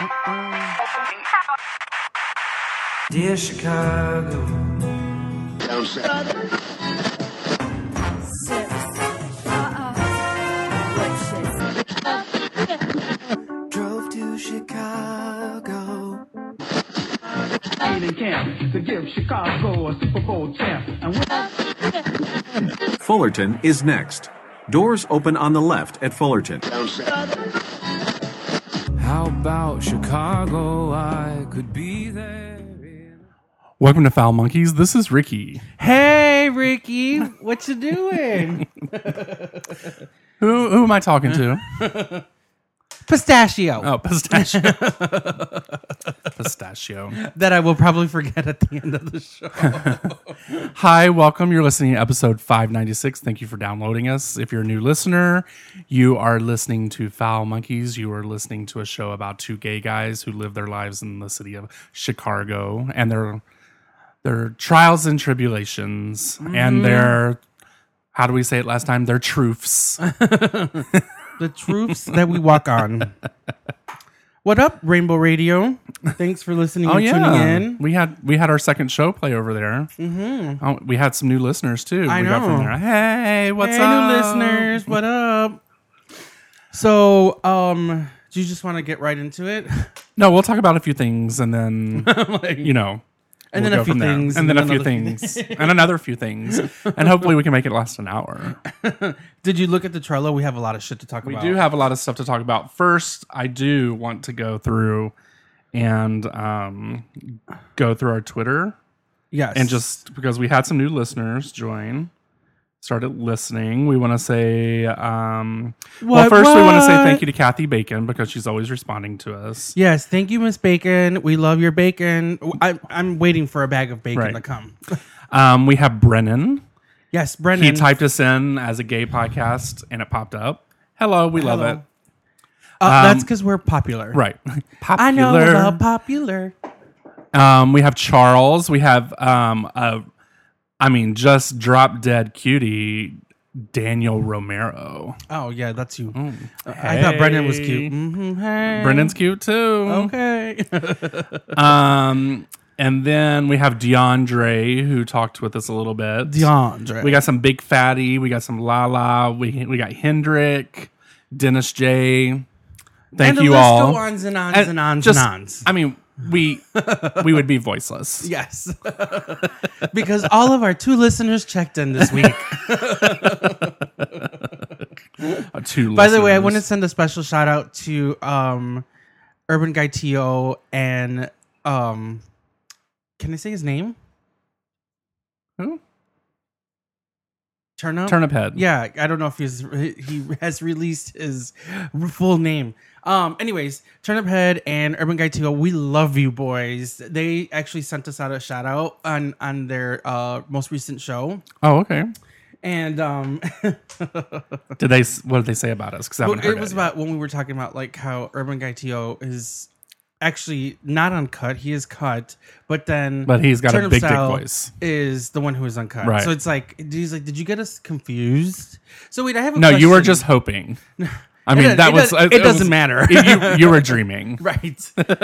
Dear Chicago. Drove to Chicago. In camp to give Chicago a Super Bowl champ. Fullerton is next. Doors open on the left at Fullerton. How about Chicago? I could be there. Welcome to Foul Monkeys. This is Ricky. Hey, Ricky, what you doing? Who am I talking to? Pistachio. Oh, Pistachio. Pistachio. That I will probably forget at the end of the show. Hi, welcome. You're listening to episode 596. Thank you for downloading us. If you're a new listener, you are listening to Foul Monkeys. You are listening to a show about two gay guys who live their lives in the city of Chicago and their trials and tribulations and their, how do we say it last time? Their truths. The truths that we walk on. What up, Rainbow Radio? Thanks for listening and tuning in. We had our second show play over there. Mm-hmm. Oh, we had some new listeners too. I we know. got from there. Hey, what's Hey, up? new listeners, what up? So, do you just want to get right into it? No, we'll talk about a few things and then And we'll then go a few from there. things. And then a few things. And another few things. And hopefully we can make it last an hour. Did you look at the Trello? We have a lot of shit to talk We about. do have a lot of stuff to talk about. First, I do want to go through and go through our Twitter. Yes. And just because we had some new listeners join, started listening, we want to say, we want to say thank you to Kathy Bacon because she's always responding to us. Yes, thank you, Miss Bacon. We love your bacon. I'm waiting for a bag of bacon to come. We have Brennan. Yes, Brennan. He typed us in as a gay podcast and it popped up. Hello, we love it. That's because we're popular. Right. Popular. I know about popular. We have Charles. We have just drop dead cutie Daniel Romero. Oh yeah, that's you. I Hey. thought Brendan was cute. Mm-hmm. Hey. Brendan's cute too. Okay. And then we have DeAndre who talked with us a little bit. DeAndre. We got some Big Fatty. We got some Lala. We got Hendrick, Dennis J. Thank you all. And the list go ons and ons and ons and ons. I mean, we would be voiceless. Yes. Because all of our 2 listeners checked in this week. By the way, I want to send a special shout out to Urban Guy T.O. and can I say his name? Who? Turnip Head. Yeah, I don't know if he has released his full name. Anyways, Turnip Head and Urban Guy T.O., we love you boys. They actually sent us out a shout out on their most recent show. Oh, okay. And what did they say about us? Because it was about when we were talking about like how Urban Guy T.O. is actually not uncut. He is cut, but he's got Turnip a big Style voice. Is the one who is uncut. Right. So it's like he's like, did you get us confused? So wait, I have a No, question. you were just hoping. I mean, It doesn't matter. You were dreaming. Right.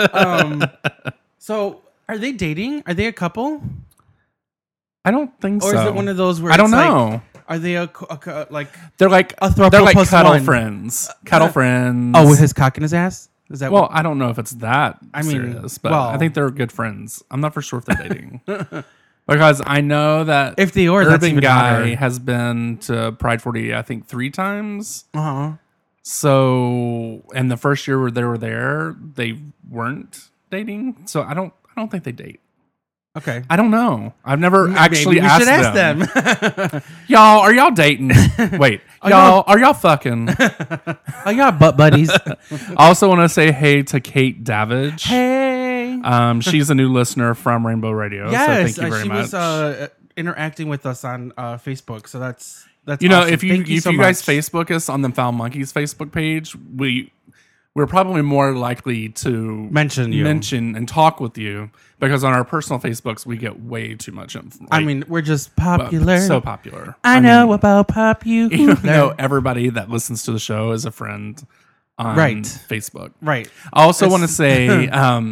So are they dating? Are they a couple? I don't think so. Or is it one of those where I don't it's know. Like, are they like They're like they're like plus cuddle one. friends. Cuddle friends. Oh, with his cock in his ass? Is that Well, I don't know if it's that serious, but well- I think they're good friends. I'm not for sure if they're dating. Because I know that if they are, that's Urban even Guy hotter. has been to Pride 40, I think 3 times. Uh-huh. So, and the first year they were there, they weren't dating. So I don't think they date. Okay. I don't know. I've never actually we asked should ask them. Y'all, are y'all dating? Wait, y'all, are y'all fucking? Oh, y'all butt buddies. I also want to say hey to Kate Davidge. Hey. She's a new listener from Rainbow Radio. Yes, so thank you very she much. was interacting with us on Facebook, so that's you know, awesome. if you Thank if so you guys much. Facebook us on the Foul Monkeys Facebook page, we're probably more likely to Mention you. and talk with you because on our personal Facebooks we get way too much info. I mean, we're just popular. So popular. I know about pop you. Even though everybody that listens to the show is a friend on Right. Facebook. Right. I also want to say,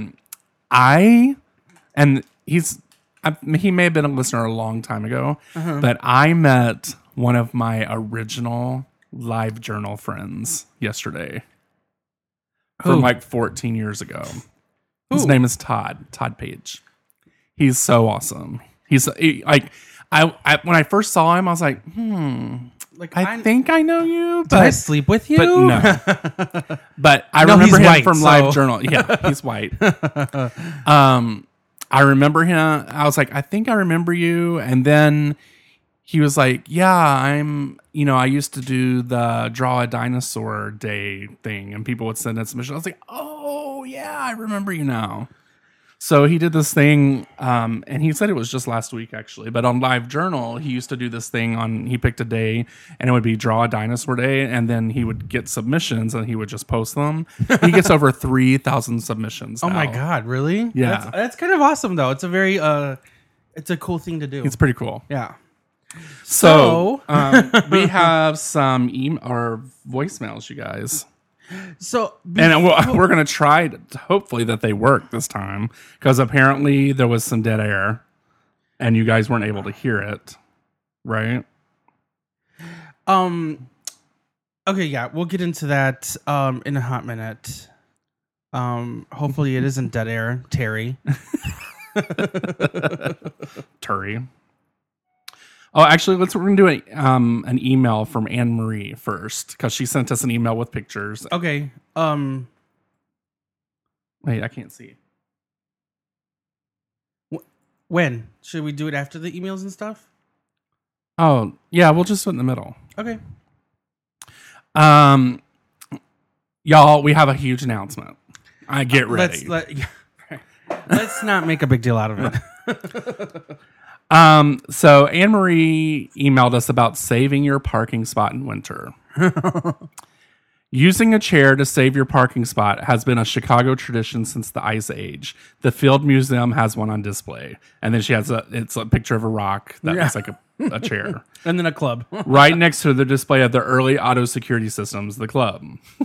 he may have been a listener a long time ago, but I met one of my original Live Journal friends yesterday from like 14 years ago. His name is Todd Page. He's so awesome. When I first saw him, I was like, Like I think I know you. Did I sleep with you? But no. But I No, remember he's him white, from so- Live Journal. Yeah, he's white. I remember him. I was like, I think I remember you. And then he was like, yeah, I used to do the Draw a Dinosaur Day thing, and people would send in submissions. I was like, oh, yeah, I remember you now. So he did this thing, and he said it was just last week, actually. But on Live Journal, he used to do this thing he picked a day, and it would be Draw a Dinosaur Day, and then he would get submissions, and he would just post them. He gets over 3,000 submissions Oh my now. God, really? Yeah. That's kind of awesome, though. It's a very, it's a cool thing to do. It's pretty cool. Yeah. So we have some or voicemails, you guys. So, And we're going to try to hopefully that they work this time, because apparently there was some dead air and you guys weren't able to hear it, right? okay, yeah, we'll get into that in a hot minute. Hopefully it isn't dead air, Terry. Turi. Oh, actually, we're going to do an email from Anne Marie first, because she sent us an email with pictures. Okay. Wait, I can't see. When? Should we do it after the emails and stuff? Oh, yeah, we'll just do it in the middle. Okay. Y'all, we have a huge announcement. Get ready. Let's not make a big deal out of it. So Anne Marie emailed us about saving your parking spot in winter. Using a chair to save your parking spot has been a Chicago tradition since the Ice Age. The Field Museum has one on display, and then it's a picture of a rock that looks like a chair. And then a club. Right next to the display of the early auto security systems, the club.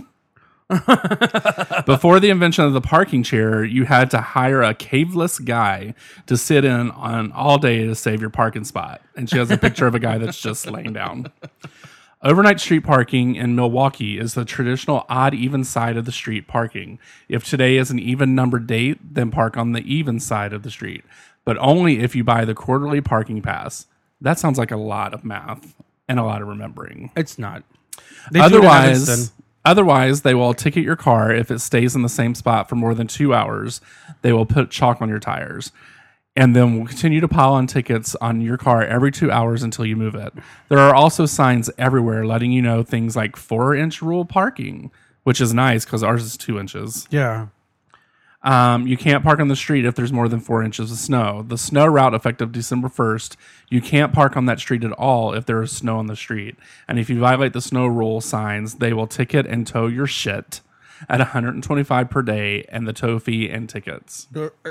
Before the invention of the parking chair, you had to hire a caveless guy to sit in on all day to save your parking spot. And she has a picture of a guy that's just laying down. Overnight street parking in Milwaukee is the traditional odd even side of the street parking. If today is an even numbered date, then park on the even side of the street, but only if you buy the quarterly parking pass. That sounds like a lot of math and a lot of remembering. It's not. They do it in Evanston. Otherwise, they will ticket your car if it stays in the same spot for more than 2 hours. They will put chalk on your tires. And then will continue to pile on tickets on your car every 2 hours until you move it. There are also signs everywhere letting you know things like 4-inch rule parking, which is nice because ours is 2 inches. Yeah. You can't park on the street if there's more than 4 inches of snow. The snow route effective December 1st, you can't park on that street at all if there is snow on the street. And if you violate the snow rule signs, they will ticket and tow your shit at $125 per day and the tow fee and tickets.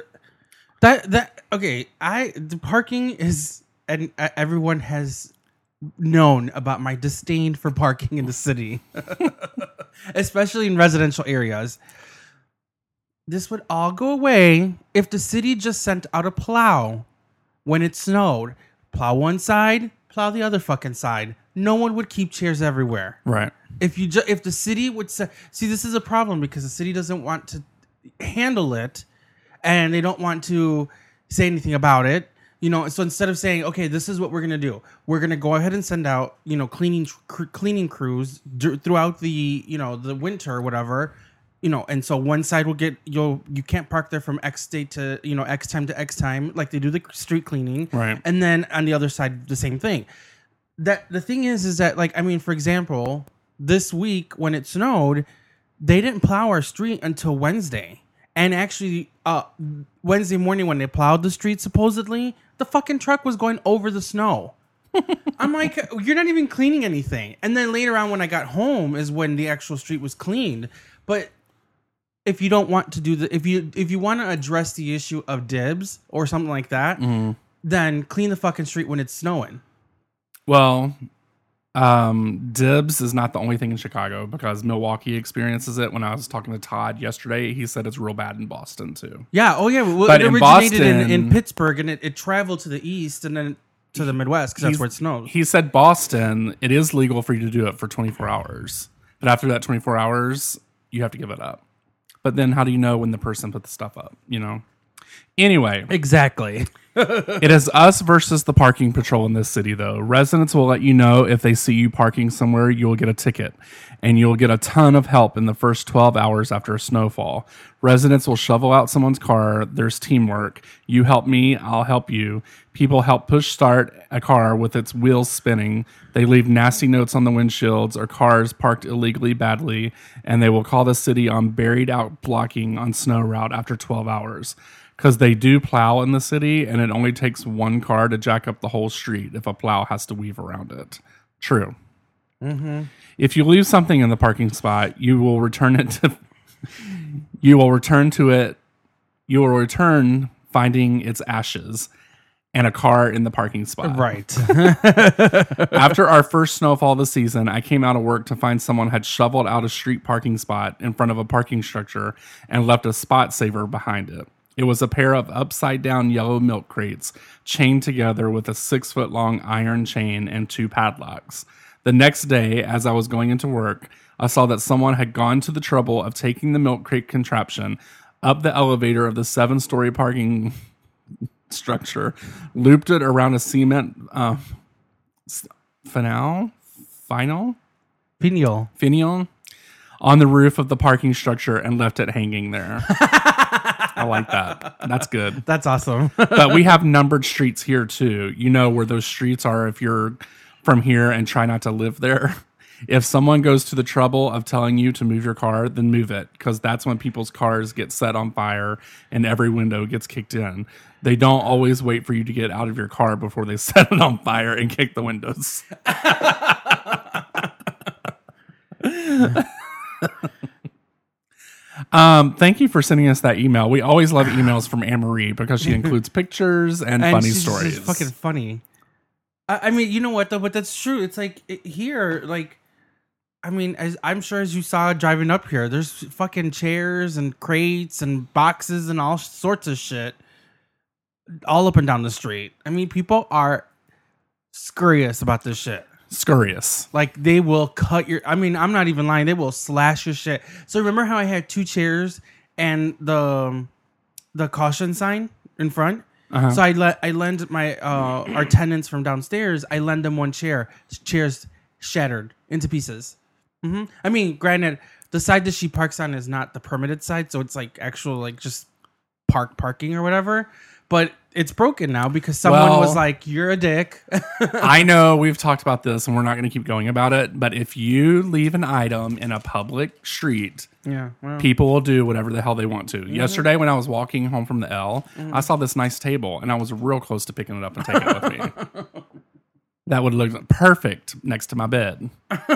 The parking is, and everyone has known about my disdain for parking in the city, especially in residential areas. This would all go away if the city just sent out a plow when it snowed. Plow one side, plow the other fucking side. No one would keep chairs everywhere. Right. If the city would see, this is a problem because the city doesn't want to handle it, and they don't want to say anything about it. So instead of saying, okay, this is what we're gonna do, we're gonna go ahead and send out, cleaning crews throughout the, the winter or whatever. And so one side will get, you can't park there from X date to, X time to X time, like they do the street cleaning. Right. And then on the other side, the same thing. That the thing is that, for example, this week when it snowed, they didn't plow our street until Wednesday. And actually, Wednesday morning when they plowed the street, supposedly, the fucking truck was going over the snow. I'm like, you're not even cleaning anything. And then later on when I got home is when the actual street was cleaned. But if you don't want to do if you want to address the issue of dibs or something like that, then clean the fucking street when it's snowing. Well, Dibs is not the only thing in Chicago because Milwaukee experiences it. When I was talking to Todd yesterday, he said it's real bad in Boston too. Yeah. Oh, yeah. Well, But it in originated Boston- in Pittsburgh, and it traveled to the east and then to the Midwest because that's where it snows. He said Boston, it is legal for you to do it for 24 hours. But after that 24 hours, you have to give it up. But then how do you know when the person put the stuff up, you know? Anyway, Exactly. it is us versus the parking patrol in this city, though. Residents will let you know if they see you parking somewhere, you'll get a ticket. And you'll get a ton of help in the first 12 hours after a snowfall. Residents will shovel out someone's car. There's teamwork. You help me, I'll help you. People help push start a car with its wheels spinning. They leave nasty notes on the windshields or cars parked illegally badly. And they will call the city on buried out blocking on snow route after 12 hours. Because they do plow in the city, and it only takes one car to jack up the whole street if a plow has to weave around it. True. Mm-hmm. If you leave something in the parking spot, you will return it to. You will return to it. You will return finding its ashes and a car in the parking spot. Right. After our first snowfall of the season, I came out of work to find someone had shoveled out a street parking spot in front of a parking structure and left a spot saver behind it. It was a pair of upside-down yellow milk crates chained together with a 6-foot-long iron chain and 2 padlocks. The next day, as I was going into work, I saw that someone had gone to the trouble of taking the milk crate contraption up the elevator of the 7-story parking structure, looped it around a cement finial on the roof of the parking structure and left it hanging there. I like that. That's good. That's awesome. But we have numbered streets here too. You know where those streets are if you're from here and try not to live there. If someone goes to the trouble of telling you to move your car, then move it, because that's when people's cars get set on fire and every window gets kicked in. They don't always wait for you to get out of your car before they set it on fire and kick the windows. Thank you for sending us that email. We always love emails from Anne-Marie because she includes pictures and funny she's stories. just fucking funny. I mean, you know what though? But that's true. It's like here, like, I mean, I'm sure as you saw driving up here, there's fucking chairs and crates and boxes and all sorts of shit all up and down the street. I mean, people are scurrious about this shit. Scurrious. Like, they will cut your... I mean, I'm not even lying. They will slash your shit. So remember how I had 2 chairs and the caution sign in front? Uh-huh. So I lend my our tenants from downstairs. I lend them 1 chair. Chairs shattered into pieces. Mm-hmm. I mean, granted, the side that she parks on is not the permitted side, so it's like actual like just parking or whatever. But it's broken now because someone was like, "You're a dick." I know we've talked about this and we're not going to keep going about it, but if you leave an item in a public street, Yeah, well. people will do whatever the hell they want to. Mm-hmm. Yesterday, when I was walking home from the L, I saw this nice table and I was real close to picking it up and taking it with me. That would look perfect next to my bed.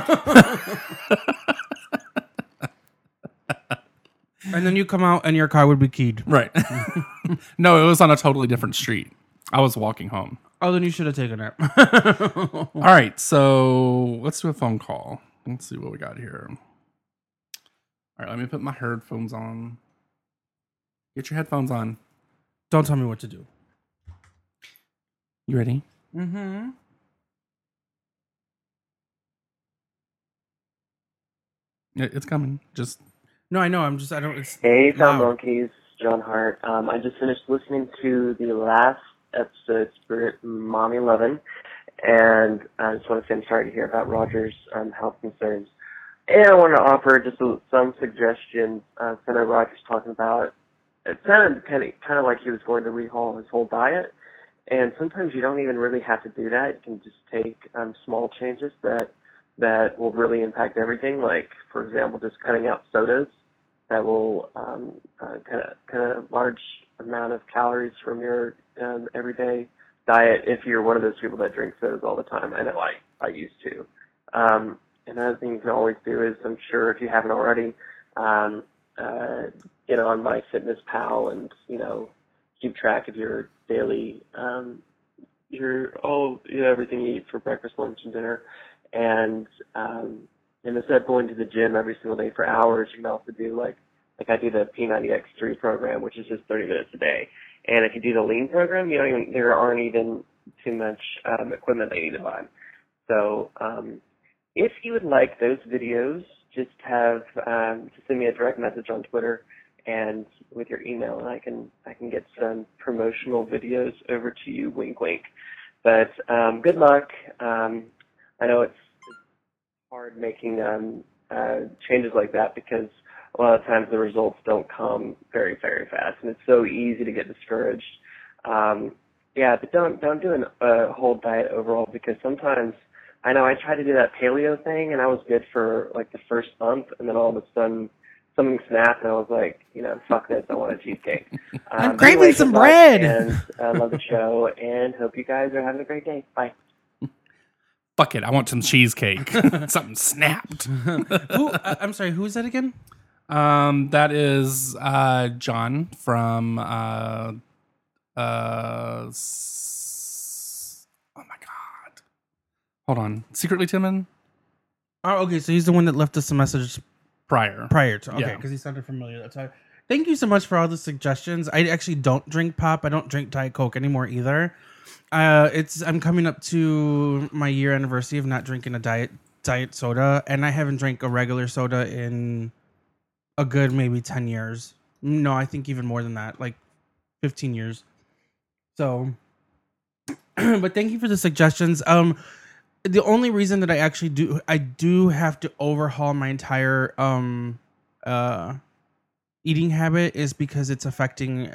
And then you come out and your car would be keyed. Right. No, it was on a totally different street. I was walking home. Oh, then you should have taken it. All right, so let's do a phone call. Let's see what we got here. All right, let me put my headphones on. Get your headphones on. Don't tell me what to do. You ready? Mm-hmm. It's coming. Just No, I know. I don't. It's Hey, Found loud. Monkeys, John Hart. I just finished listening to the last episode, Spirit Mommy Lovin', and I just want to say I'm sorry to hear about Roger's health concerns. And I want to offer just some suggestions. I know Roger's talking about it sounded kind of like he was going to rehaul his whole diet, and sometimes you don't even really have to do that. You can just take small changes that will really impact everything. Like, for example, just cutting out sodas. That will kind of large amount of calories from your everyday diet if you're one of those people that drinks sodas all the time. I know I used to. Another thing you can always do is, I'm sure if you haven't already, get on MyFitnessPal and keep track of your daily everything you eat for breakfast, lunch, and dinner. And instead of going to the gym every single day for hours, you can also do like I do the P90X3 program, which is just 30 minutes a day. And if you do the lean program, there aren't even too much equipment that you need to buy. So if you would like those videos, just send me a direct message on Twitter and with your email, and I can get some promotional videos over to you. Wink, wink. But good luck. I know it's hard making changes like that because a lot of times the results don't come very, very fast, and it's so easy to get discouraged. But don't do a whole diet overall, because sometimes I know I tried to do that paleo thing, and I was good for like the first month, and then all of a sudden something snapped, and I was like, fuck this, I want a cheesecake. I'm craving some bread. And I love the show, and hope you guys are having a great day. Bye. Fuck it, I want some cheesecake. Something snapped. I'm sorry, who is that again? That is John from oh my god. Hold on. Secretly Timon? Oh, okay, so he's the one that left us a message Prior to, okay, Yeah. because he sounded familiar. That's why. Thank you so much for all the suggestions. I actually don't drink pop. I don't drink Diet Coke anymore either. I'm coming up to my year anniversary of not drinking a diet soda, and I haven't drank a regular soda in a good maybe 10 years. No, I think even more than that, like 15 years. So, but thank you for the suggestions. The only reason that I do have to overhaul my entire eating habit is because it's affecting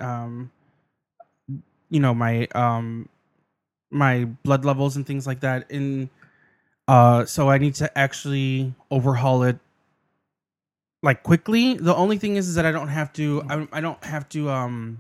my blood levels and things like that. So I need to actually overhaul it like quickly. The only thing is that I don't have to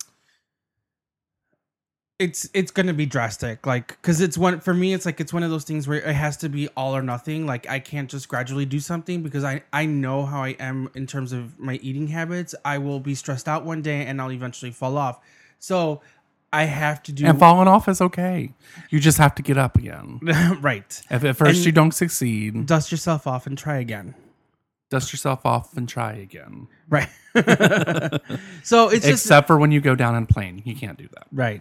it's going to be drastic, like, cuz it's one of those things where it has to be all or nothing. Like, I can't just gradually do something, because I know how I am in terms of my eating habits. I will be stressed out one day and I'll eventually fall off. So I have to do. And falling off is okay. You just have to get up again. Right. If at first you don't succeed, Dust yourself off and try again. dust yourself off and try again. Right. So it's just, except for when you go down in plane, you can't do that. right.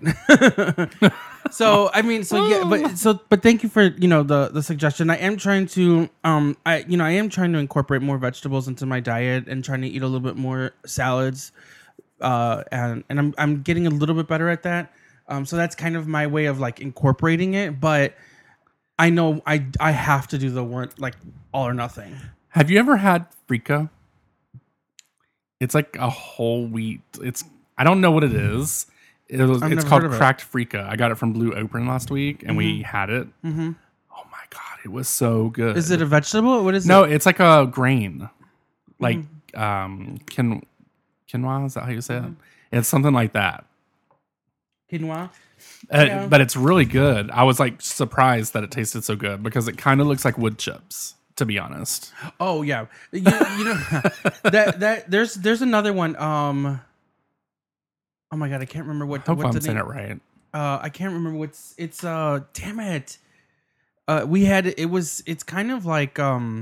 But thank you for, the suggestion. I am trying to I am trying to incorporate more vegetables into my diet and trying to eat a little bit more salads. And I'm getting a little bit better at that. So that's kind of my way of like incorporating it, but I know I have to do the work, like all or nothing. Have you ever had Frika? It's like a whole wheat. I don't know what it is. It's called cracked Frika. I got it from Blue Apron last week, and we had it. Mm-hmm. Oh my god, it was so good. Is it a vegetable? What is it? No, it's like a grain, like quinoa. Is that how you say it? It's something like that. Quinoa. But it's really good. I was like surprised that it tasted so good, because it kind of looks like wood chips, to be honest. Oh yeah, that there's another one. Oh my god, I can't remember what. Hope what's I'm the saying name? it right. I can't remember what's. It's damn it. We had it was. It's kind of like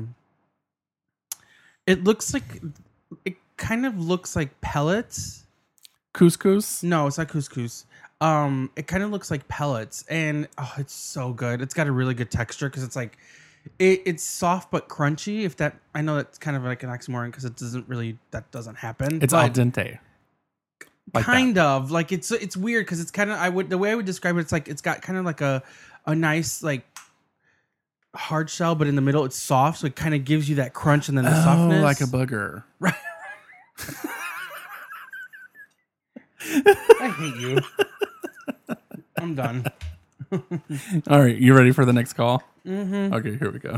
It looks like. It kind of looks like pellets. Couscous? No, it's not couscous. It kind of looks like pellets, and it's so good. It's got a really good texture, because it's like it's soft but crunchy. If that, I know that's kind of like an oxymoron, because that doesn't happen. It's al dente. Like kind of like it's weird, because it's kind of the way I would describe it, it's like it's got kind of like a nice like hard shell, but in the middle it's soft, so it kind of gives you that crunch and then the softness, like a booger. Right. I hate you. I'm done. All right, you ready for the next call? Mm-hmm. Okay, here we go.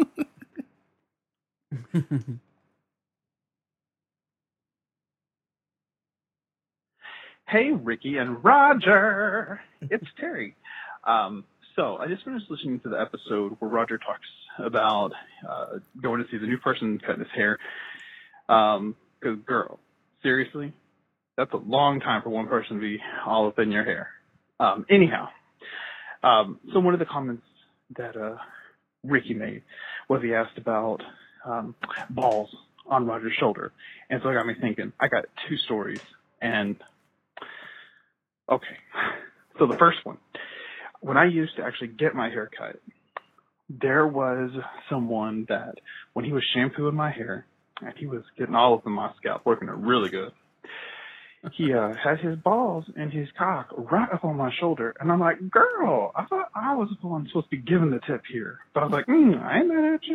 Hey, Ricky and Roger. It's Terry. So I just finished listening to the episode where Roger talks about going to see the new person cutting his hair. Because, girl, seriously, that's a long time for one person to be all up in your hair. Anyhow, so one of the comments that Ricky made was he asked about balls on Roger's shoulder. And so it got me thinking. I got 2 stories. And, okay. So the first one, when I used to actually get my hair cut, there was someone that when he was shampooing my hair, and he was getting all up in my scalp, working it really good, he had his balls and his cock right up on my shoulder. And I'm like, girl, I thought I was the one supposed to be giving the tip here. But I was like, I ain't mad at you.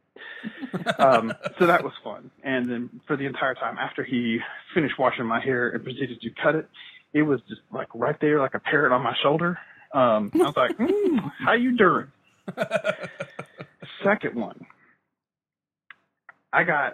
So that was fun. And then for the entire time after he finished washing my hair and proceeded to cut it, it was just like right there, like a parrot on my shoulder. I was like, how you doing? Second one, I got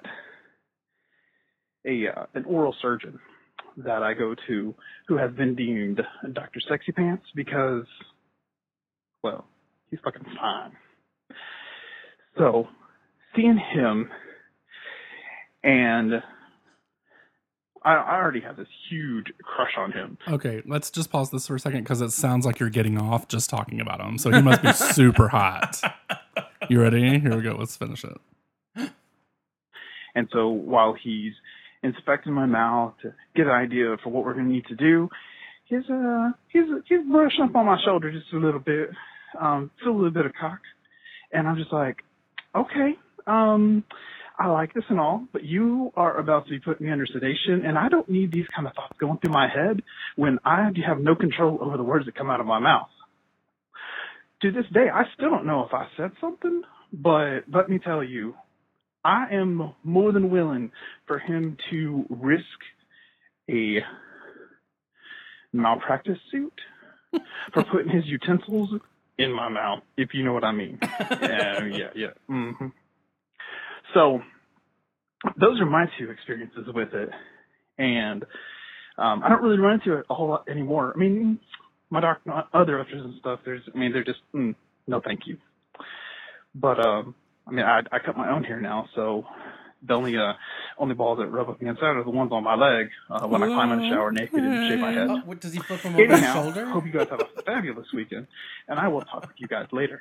an oral surgeon that I go to who has been deemed Dr. Sexy Pants because, well, he's fucking fine. So, seeing him, and I already have this huge crush on him. Okay, let's just pause this for a second because it sounds like you're getting off just talking about him. So he must be super hot. You ready? Here we go. Let's finish it. And so while he's inspecting my mouth to get an idea for what we're going to need to do, he's brushing up on my shoulder just a little bit, feel a little bit of cock. And I'm just like, okay, I like this and all, but you are about to be putting me under sedation, and I don't need these kind of thoughts going through my head when I have no control over the words that come out of my mouth. To this day, I still don't know if I said something, but let me tell you, I am more than willing for him to risk a malpractice suit for putting his utensils in my mouth, if you know what I mean. Yeah. Mm-hmm. So those are my 2 experiences with it. And I don't really run into it a whole lot anymore. I mean, my other doctors and stuff, they're just, no thank you. But, I cut my own hair now, so the only balls that rub up against that are the ones on my leg when I climb in the shower naked and shave my head. Oh, what, does he flip them over his shoulder? Hope you guys have a fabulous weekend, and I will talk with you guys later.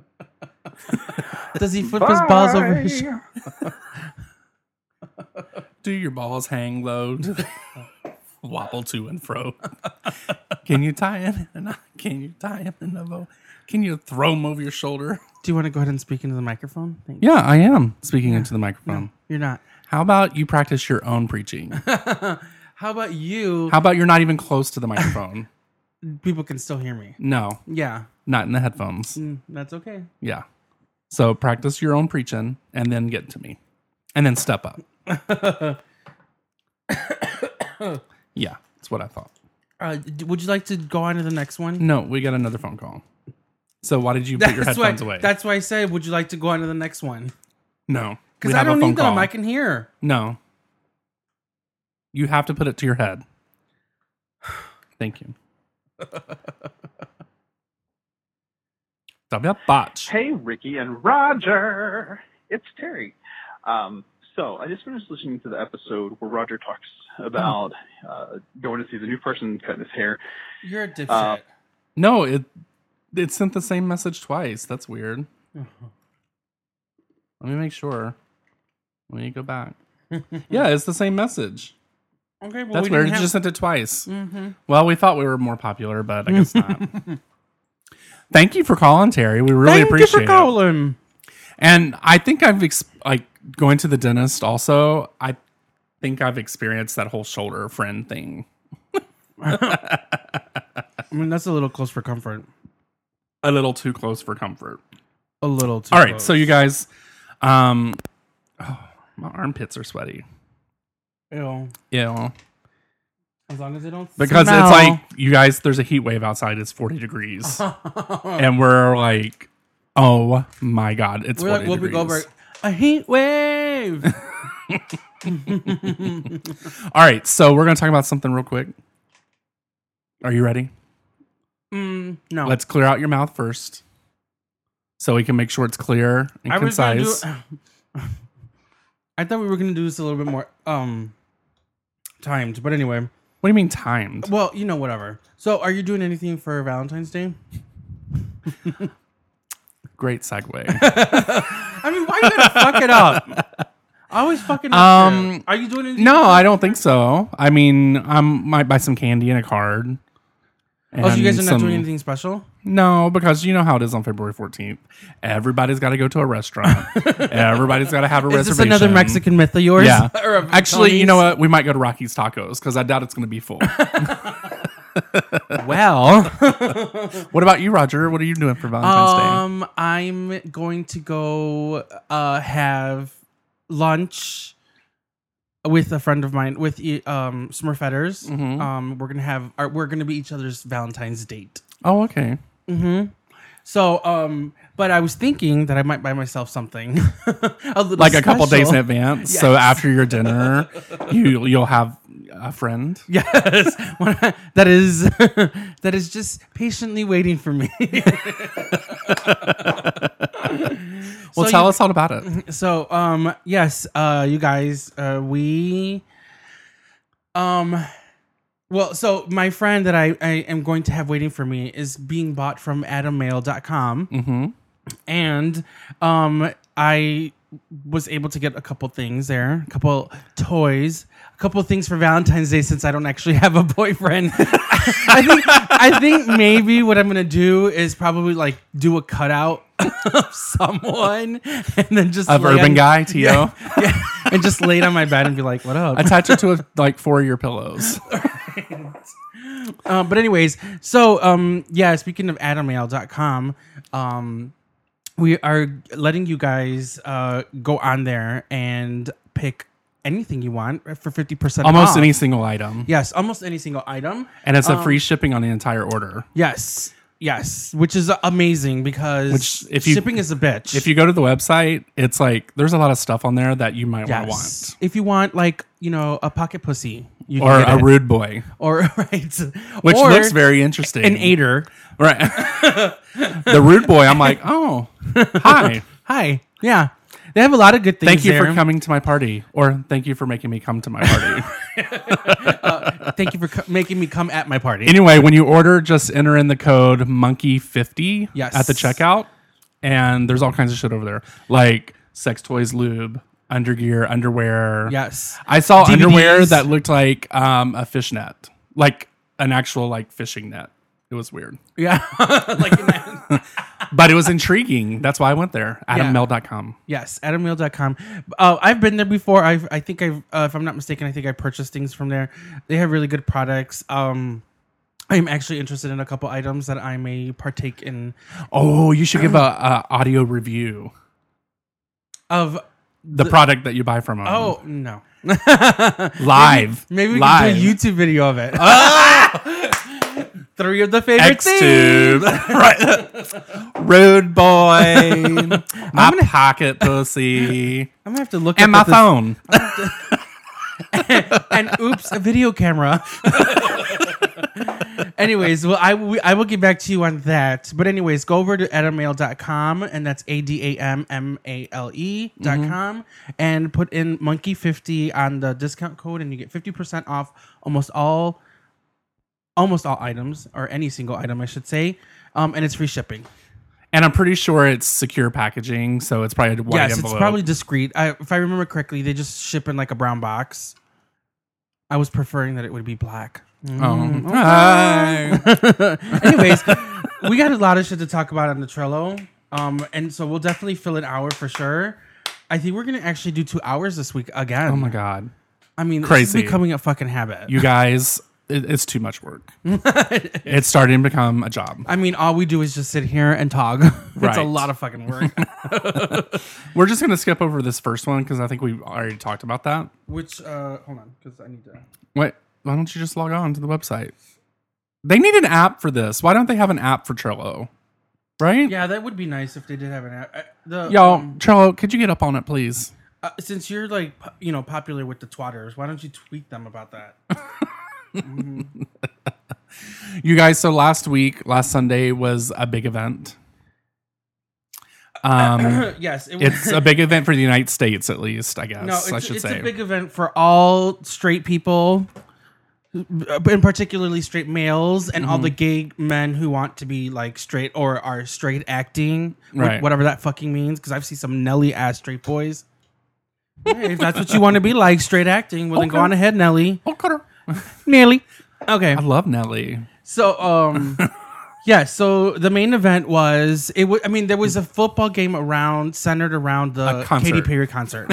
Does he flip his balls over his shoulder? Do your balls hang low? Wobble to and fro. Can you tie him in a bow? Can you throw him over your shoulder? Do you want to go ahead and speak into the microphone? Thanks. Yeah, I am speaking into the microphone. No, you're not. How about you practice your own preaching? How about you? How about you're not even close to the microphone? People can still hear me. No, Yeah. not in the headphones. That's okay. Yeah. So practice your own preaching and then get to me. And then step up. Yeah, that's what I thought. Would you like to go on to the next one? No, we got another phone call. So why did you put your headphones away? That's why I said, would you like to go on to the next one? No. Because I don't need them. I can hear. No. You have to put it to your head. Thank you. Botch. Hey, Ricky and Roger. It's Terry. So I just finished listening to the episode where Roger talks about going to see the new person cutting his hair. You're a dipshit. No, it sent the same message twice. That's weird. Let me make sure. Let me go back. Yeah, it's the same message. Okay, well, that's weird. It just sent it twice. Mm-hmm. Well, we thought we were more popular, but I guess not. Thank you for calling, Terry. We really appreciate it. Thank you for calling. And I think I've going to the dentist also. I think I've experienced that whole shoulder friend thing. I mean, that's a little close for comfort. A little too close for comfort. A little too. All right, close. so you guys, my armpits are sweaty. Ew. Yeah. As long as they don't Because smell. it's like, you guys, there's a heat wave outside. It's 40 degrees. And we're like, oh my God, it's 40 like Whoopi degrees. Goldberg. A heat wave. All right, so we're going to talk about something real quick. Are you ready? No. Let's clear out your mouth first so we can make sure it's clear and concise. I thought we were going to do this a little bit more timed, but anyway. What do you mean timed? Well, whatever. So, are you doing anything for Valentine's Day? Great segue. I mean, why you gotta fuck it up? I always fucking up. Shit. Are you doing anything? No, I don't think so. I mean, I might buy some candy and a card. Oh, so you guys are not doing anything special? No, because you know how it is on February 14th. Everybody's got to go to a restaurant. Everybody's got to have a reservation. Is this another Mexican myth of yours? Yeah. Or of Actually, Tony's? you know what? We might go to Rocky's Tacos because I doubt it's going to be full. Well, What about you, Roger? What are you doing for Valentine's Day? I'm going to go have lunch with a friend of mine with Smurfetters. Mm-hmm. We're gonna be each other's Valentine's date. Oh, okay. So, but I was thinking that I might buy myself something a little Like a couple days in special. advance. Yes. So after your dinner, you'll have a friend. Yes, that is just patiently waiting for me. Well, So tell you- us all about it. So, yes, you guys, well, so my friend that I am going to have waiting for me is being bought from AdamMail.com. Mm-hmm. And I was able to get a couple things there, a couple toys, a couple things for Valentine's Day since I don't actually have a boyfriend. I think maybe what I'm gonna do is probably like do a cutout of someone and then just Of lay Urban on- Guy, T.O. yeah, and just lay it on my bed and be like, "What up?" Attach it to like 4 of your pillows. But anyways, so yeah, speaking of AdamMail.com, we are letting you guys go on there and pick anything you want for 50% Almost off. any single item. Yes, almost any single item. And it's a free shipping on the entire order. Yes, which is amazing because Which, if you- shipping is a bitch. If you go to the website, it's like there's a lot of stuff on there that you might want to want. If you want like, a pocket pussy, you Or can get a it. rude boy, or right. which Or looks very interesting. an aider. Right. The rude boy, I'm like, oh, hi. Hi. Yeah. They have a lot of good things. Thank you there. for coming to my party. Or thank you for making me come to my party. Thank you for making me come at my party. Anyway, when you order, just enter in the code monkey50 Yes. at the checkout. And there's all kinds of shit over there. Like sex toys, lube, undergear, underwear. Yes. I saw DVDs. underwear that looked like a fishnet. Like an actual like fishing net. It was weird. Yeah. But it was intriguing. That's why I went there. AdamMail.com. Yes. AdamMail.com. I've been there before. I think I've, if I'm not mistaken, I think I purchased things from there. They have really good products. I'm actually interested in a couple items that I may partake in. Oh, you should give a audio review. Of The product that you buy from them. Oh, no. Live. Maybe we Live. can do a YouTube video of it. 3 of the favorite X-Tube. things. Right. Rude boy. My pocket pussy. I'm going to have to look And up my at this- phone. And oops, a video camera. Anyways, well, I will get back to you on that. But anyways, go over to AdamMail.com, and that's ADAMMALE.com, and put in monkey50 on the discount code, and you get 50% off almost all items, or any single item, I should say. And it's free shipping. And I'm pretty sure it's secure packaging, so it's probably a white Yes, envelope. it's probably discreet. If I remember correctly, they just ship in like a brown box. I was preferring that it would be black. Hi. Anyways, we got a lot of shit to talk about on the Trello. And so we'll definitely fill an hour for sure. I think we're going to actually do 2 hours this week again. Oh my God. I mean, Crazy. this is becoming a fucking habit. You guys, it's too much work. It's starting to become a job. I mean, all we do is just sit here and talk. It's Right. a lot of fucking work. We're just going to skip over this first one because I think we already talked about that. Which, hold on, because I need to. Wait, why don't you just log on to the website? They need an app for this. Why don't they have an app for Trello? Right? Yeah, that would be nice if they did have an app. Y'all, Trello, could you get up on it, please? Since you're like, popular with the twatters, why don't you tweet them about that? You guys, so last Sunday was a big event. Yes, It's a big event for the United States, at least, I guess. No, I should it's say. a big event for all straight people in particularly straight males and all the Mm-hmm. gay men who want to be like straight or are straight acting, Right. whatever that fucking means. Because I've seen some Nelly ass straight boys. Hey, if that's what you want to be like, straight acting, well then go Okay. on ahead, Nelly. Okay. Nelly. Okay. I love Nelly. So, yeah. So the main event was I mean, there was a football game centered around the A concert. Katy Perry concert.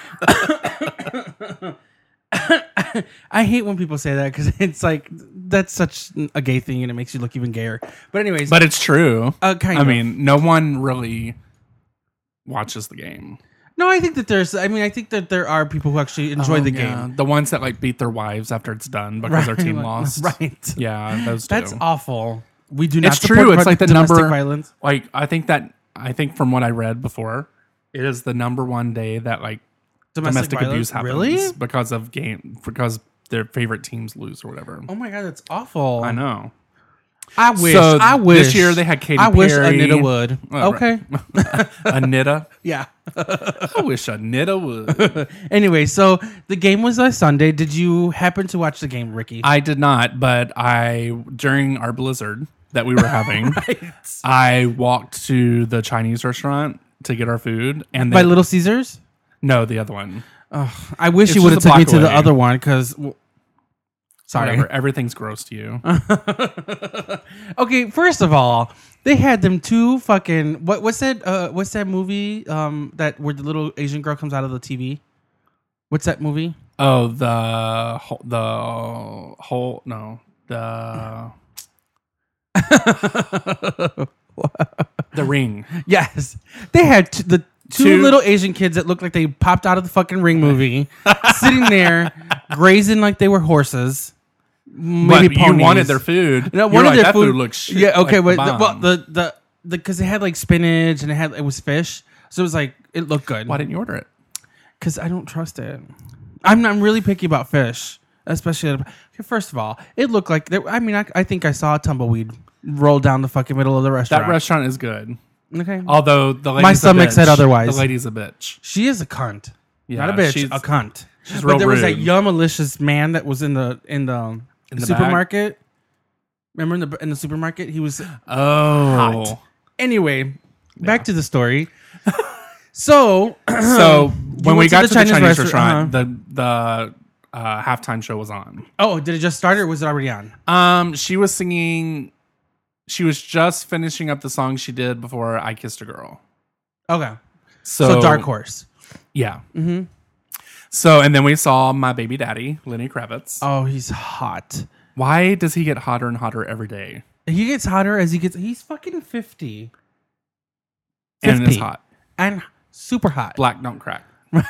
I hate when people say that because it's like that's such a gay thing and it makes you look even gayer. But anyways, But it's true. kind I of. mean, no one really watches the game. no, I think that I think that there are people who actually enjoy the Yeah. game. The ones that like beat their wives after it's done because their team lost. Right. Yeah, those two. That's awful. We do not It's support true. It's like the domestic number. violence. Like I think from what I read before, it is the number one day that like domestic abuse happens Really? because their favorite teams lose or whatever. Oh my god, that's awful. I know. I wish. So I wish this year they had Katy I wish Perry. Anita would. Oh, Okay. Anita. Yeah. I wish Anita would. Anyway, so the game was on Sunday. Did you happen to watch the game, Ricky? I did not, but during our blizzard that we were having, I walked to the Chinese restaurant to get our food, and By Little Caesars? no, the other one. I wish It's you would have just a took me block to the away. other one because. Sorry. Whatever, everything's gross to you. Okay, first of all, they had them two fucking what's that movie that where the little Asian girl comes out of the TV? What's that movie? Oh, the whole no the the Ring. Yes, they had the two Two- little Asian kids that looked like they popped out of the fucking Ring movie, sitting there grazing like they were horses. Maybe But you ponies. wanted their food. No, You're one of like, their that food looks shit. Yeah, okay, like but bomb." the because they had like spinach and it was fish, so it was like it looked good. Why didn't you order it? Because I don't trust it. I'm really picky about fish, especially. Okay, first of all, it looked like I think I saw a tumbleweed roll down the fucking middle of the restaurant. That restaurant is good. Okay, Although the lady's My a stomach bitch. said otherwise. The lady's a bitch. she is a cunt. Yeah, Not a bitch, she's- a cunt. she's But real there was that rude. yum-alicious man that was in the the supermarket. Remember in the supermarket, he was Oh, hot. Anyway, back to the story. So so when we went to got the to the Chinese Chinese restaurant, the halftime show was on. oh, did it just start or was it already on? She was singing. She was just finishing up the song she did before I Kissed a Girl. Okay, So, so Dark Horse. Yeah. Mm-hmm. So and then we saw my baby daddy, Lenny Kravitz. Oh, he's hot. Why does he get hotter and hotter every day? He gets hotter as he gets. He's fucking 50. And it's 50. hot. And super hot. Black don't crack.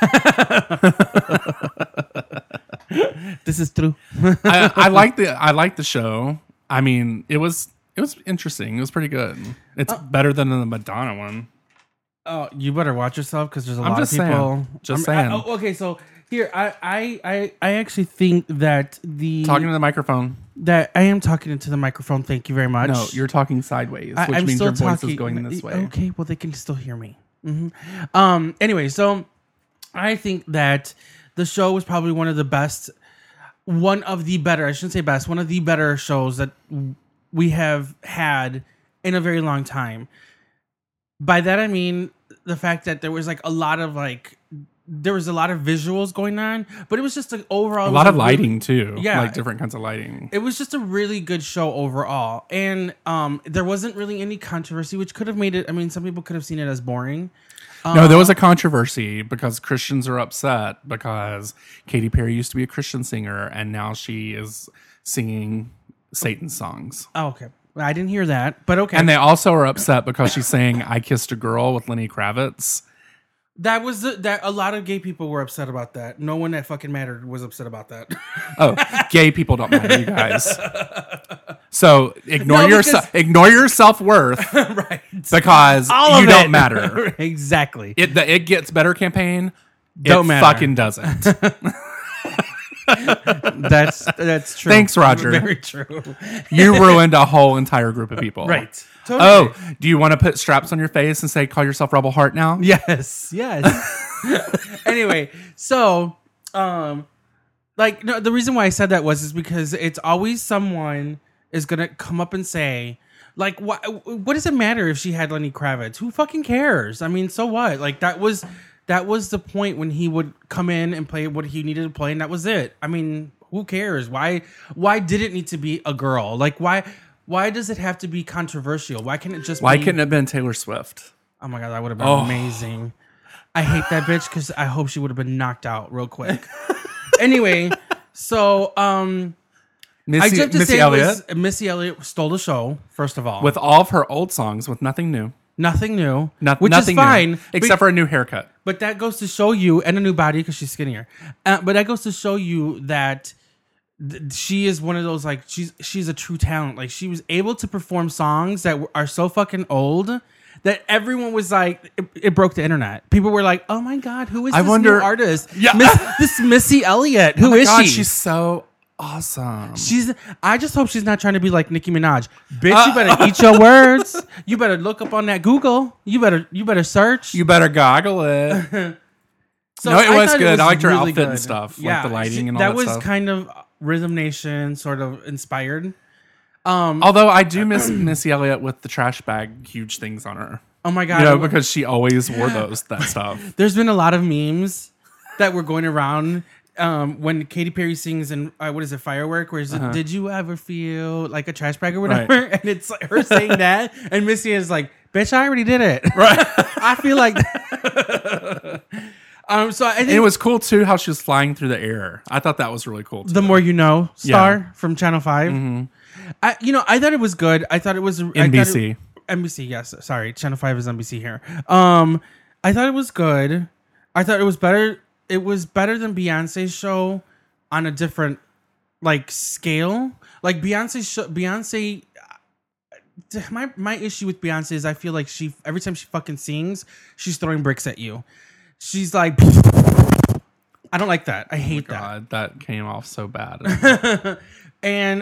This is true. I like the show. I mean, it was interesting. It was pretty good. It's better than the Madonna one. Oh, you better watch yourself because there's a I'm lot just of people. saying. Just saying. Okay, so here I actually think that Talking to the microphone. that I am talking into the microphone. Thank you very much. No, you're talking sideways, which I'm means still your voice talking. is going this way. Okay, well they can still hear me. Anyway, so I think that the show was probably one of the better shows that we have had in a very long time. By that I mean the fact that there was like a lot of visuals going on, but it was just like overall A lot of lighting too. Yeah. like different kinds of lighting. It was just a really good show overall, and there wasn't really any controversy, which could have made it. I mean, some people could have seen it as boring. No, there was a controversy because Christians are upset because Katy Perry used to be a Christian singer and now she is singing Satan's songs. Oh, okay, I didn't hear that, but okay. And they also are upset because she's saying "I Kissed a Girl" with Lenny Kravitz. That was that. A lot of gay people were upset about that. No one that fucking mattered was upset about that. Oh, gay people don't matter, you guys. So ignore No, ignore your self-worth Right. because All of you it. don't matter. Exactly. The It Gets Better campaign Don't matter. fucking doesn't. That's true. Thanks, Roger. Very true. You ruined a whole entire group of people. Right. Oh, do you want to put straps on your face and say, call yourself Rebel Heart now? Yes. Yes. Anyway, so Like, no, the reason why I said that is because it's always someone is gonna come up and say, like, what does it matter if she had Lenny Kravitz? Who fucking cares? I mean, so what? Like, that was the point when he would come in and play what he needed to play, and that was it. I mean, who cares? Why did it need to be a girl? Like, why does it have to be controversial? Why can't it just Why be... couldn't it have been Taylor Swift? Oh my God, that would have been amazing. I hate that bitch because I hope she would have been knocked out real quick. Anyway, so I just have to say Elliott? Missy Elliott stole the show, first of all. With all of her old songs, with nothing new. Nothing new. Which is fine. New, except for a new haircut. But that goes to show you, and a new body because she's skinnier. But that goes to show you that she is one of those, like, she's a true talent. Like, she was able to perform songs that are so fucking old that everyone was like, it broke the internet. People were like, oh my God, who is this new artist? Yeah. This Missy Elliott. Who is she? She's so awesome. I just hope she's not trying to be like Nicki Minaj. Bitch, you better eat your words. You better look up on that Google. You better search. You better goggle it. So no, it was thought good. I liked her really outfit good. and stuff. Like the lighting and all that that was stuff. kind of Rhythm Nation sort of inspired. Although I do miss Missy Elliott with the trash bag huge things on her. Oh my God. You know, because she always wore that stuff. There's been a lot of memes that were going around when Katy Perry sings in, what is it, Firework? Where is it, did you ever feel like a trash bag or whatever? Right. And it's like her saying that. And Missy is like, bitch, I already did it. Right. I feel like that. So I think And it was cool too how she was flying through the air. I thought that was really cool too. The More You Know star from Channel 5. Mm-hmm. I thought it was good. I thought it was NBC. NBC, yes. Sorry, Channel 5 is NBC here. I thought it was good. I thought it was better. It was better than Beyonce's show on a different like scale. Like Beyonce. My issue with Beyonce is I feel like she every time she fucking sings, she's throwing bricks at you. She's like, I don't like that. I hate God, that came off so bad. that. And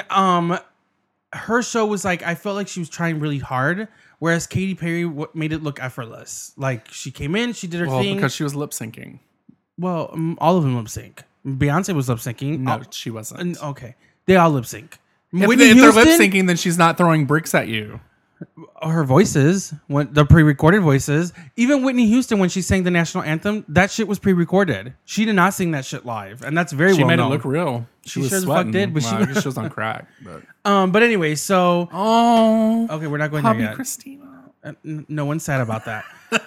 her show was like, I felt like she was trying really hard, whereas Katy Perry made it look effortless. Like she came in, she did her thing. Because she was lip syncing. Well, all of them lip sync. Beyonce was lip syncing. No, she wasn't. Okay, they all lip sync. If they're lip syncing, then she's not throwing bricks at you. Her voices, the pre-recorded voices. Even Whitney Houston, when she sang the national anthem, that shit was pre-recorded. She did not sing that shit live, and that's very She well made known. it look real. She was sure the fuck sweating. did, but well, I guess she was on crack. But. But anyway, so okay, we're not going there Hobby yet. Christina. No one's sad about that.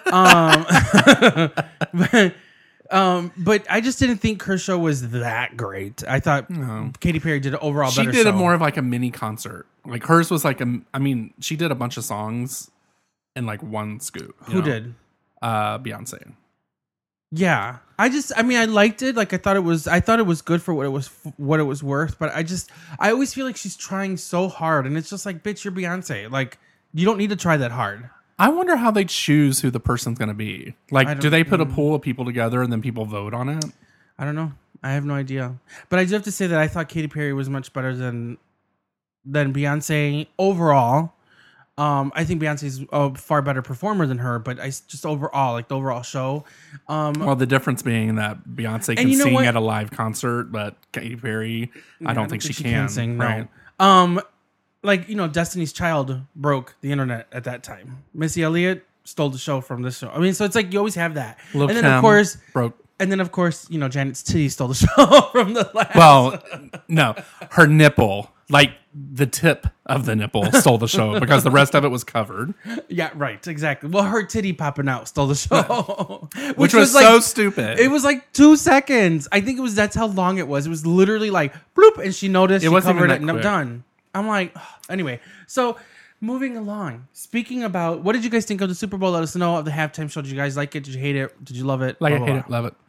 But I just didn't think her show was that great. I thought Katy Perry did an overall She better did show. it more of like a mini concert. Like hers was like she did a bunch of songs in like one scoop. Who did? Beyonce. Yeah. I liked it. Like I thought it was good for what it was worth, but I always feel like she's trying so hard, and it's just like, bitch, you're Beyonce. Like you don't need to try that hard. I wonder how they choose who the person's going to be. Like, do they put a pool of people together and then people vote on it? I don't know. I have no idea. But I do have to say that I thought Katy Perry was much better than Beyonce overall. I think Beyonce's a far better performer than her, but just overall, like the overall show. Well, the difference being that Beyonce can sing at a live concert, but Katy Perry, I don't think she can sing. Right? No. Like, Destiny's Child broke the internet at that time. Missy Elliott stole the show from this show. I mean, so it's like you always have that. Lil' and then Kim of course broke. And then of course, Janet's titty stole the show from the last. Well, no, her nipple, like the tip of the nipple, stole the show because the rest of it was covered. Yeah, right, exactly. Well, her titty popping out stole the show, which was so stupid. It was like 2 seconds. I think that's how long it was. It was literally like bloop, and she noticed. She covered it, and I'm done. I'm like, anyway. So moving along. Speaking about, what did you guys think of the Super Bowl? Let us know. Of the halftime show. Did you guys like it? Did you hate it? Did you love it? Like, blah, I hate it, love it.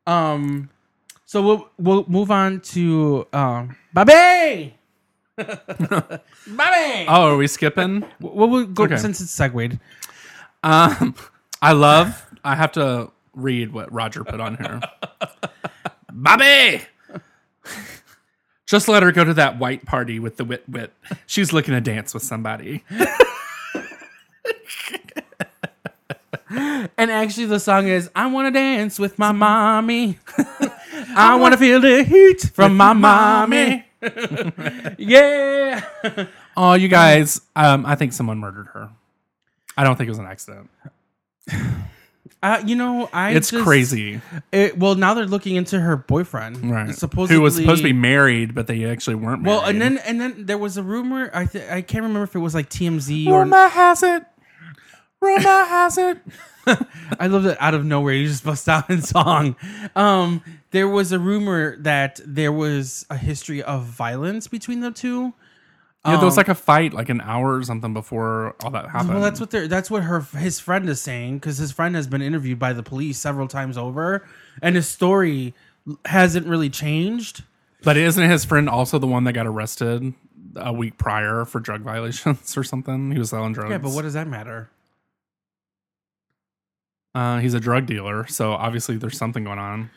So we'll move on to Bobby. Bobby. Oh, are we skipping? We'll go since it's segued. I have to read what Roger put on here. Bobby. Just let her go to that white party with the wit. She's looking to dance with somebody. And actually the song is I Want to Dance with My Mommy. I want to feel the heat from my mommy. Yeah. Oh, you guys, I think someone murdered her. I don't think it was an accident. It's crazy. Well, now they're looking into her boyfriend, Right. Supposedly, who was supposed to be married, but they actually weren't married. Well, and then there was a rumor. I can't remember if it was like TMZ or. Rumor has it. I love that out of nowhere you just bust out in song. There was a rumor that there was a history of violence between the two. Yeah, there was like a fight like an hour or something before all that happened. Well, that's what his friend is saying, because his friend has been interviewed by the police several times over, and his story hasn't really changed. But isn't his friend also the one that got arrested a week prior for drug violations or something? He was selling drugs. Yeah, but what does that matter? He's a drug dealer, so obviously there's something going on.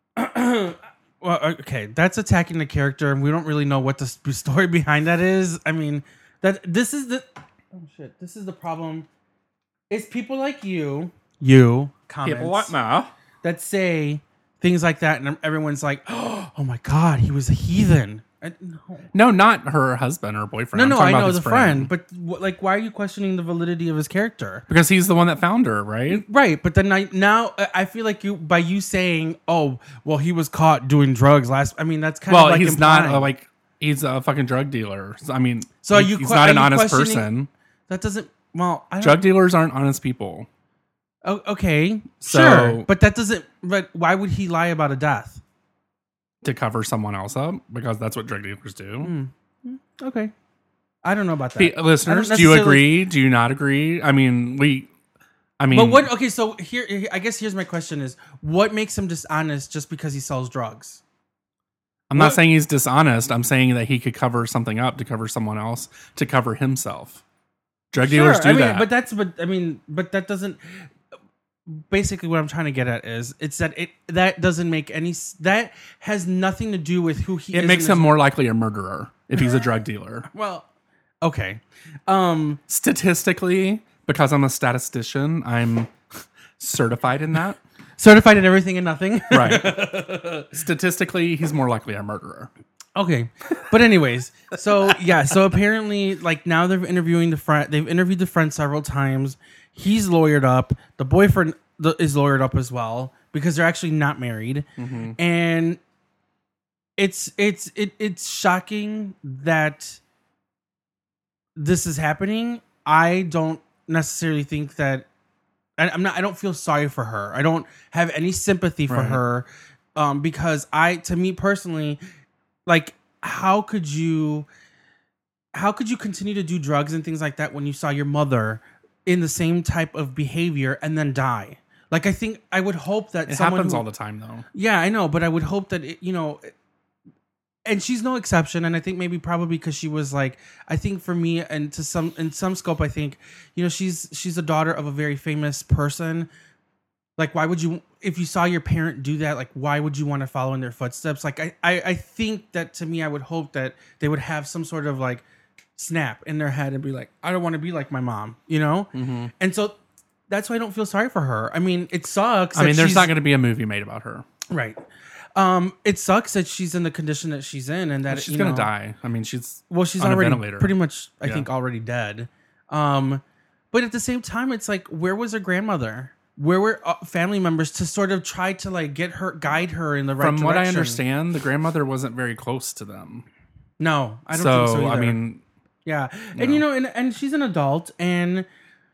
Well, okay, that's attacking the character, and we don't really know what the story behind that is. I mean, this is the problem. It's people like you comments People like now that say things like that, and everyone's like, "Oh my god, he was a heathen." No, not her husband or boyfriend. No, I'm talking I about know his the friend, but why are you questioning the validity of his character? Because he's the one that found her, right? Right, but then I feel like by you saying, "Oh, well, he was caught doing drugs last." I mean, that's kind of like he's implying. not he's a fucking drug dealer. I mean, So he's not an honest person. That doesn't. Well, I don't, Drug dealers aren't honest people. Oh, okay, So- sure, but that doesn't. But why would he lie about a death? To cover someone else up, because that's what drug dealers do. Okay, I don't know about that. Listeners, I don't do you necessarily- agree? Do you not agree? I mean, But what? Okay, so here's my question: is what makes him dishonest just because he sells drugs? I'm not saying he's dishonest. I'm saying that he could cover something up to cover someone else to cover himself. Drug dealers do that. But that doesn't. Basically, what I'm trying to get at is that doesn't make any. That has nothing to do with who he is. It makes him more likely a murderer if he's a drug dealer. Well, okay. Statistically, because I'm a statistician, I'm certified in that. Certified in everything and nothing. Right. Statistically, he's more likely a murderer. Okay, but anyways, so apparently, like now they're interviewing the friend. They've interviewed the friend several times. He's lawyered up. The boyfriend is lawyered up as well because they're actually not married, and it's shocking that this is happening. I don't necessarily think that. I don't feel sorry for her. I don't have any sympathy for her, because to me personally. Like, how could you continue to do drugs and things like that when you saw your mother in the same type of behavior and then die? Like, I would hope that it happens all the time, though. Yeah, I know, but I would hope that and she's no exception. And I think maybe probably because she was like, I think for me and in some scope, I think she's a daughter of a very famous person. Like, why would you, if you saw your parent do that, like, why would you want to follow in their footsteps? Like, I think that to me, I would hope that they would have some sort of like snap in their head and be like, I don't want to be like my mom, Mm-hmm. And so that's why I don't feel sorry for her. I mean, it sucks. I mean, there's not going to be a movie made about her. Right. It sucks that she's in the condition that she's in and that she's going to die. I mean, she's on already a ventilator. Pretty much, I think, already dead. But at the same time, it's like, where was her grandmother? Where were family members to sort of try to like guide her in the right direction? From what I understand, the grandmother wasn't very close to them. No, I don't think so either. I mean, yeah, and and she's an adult, and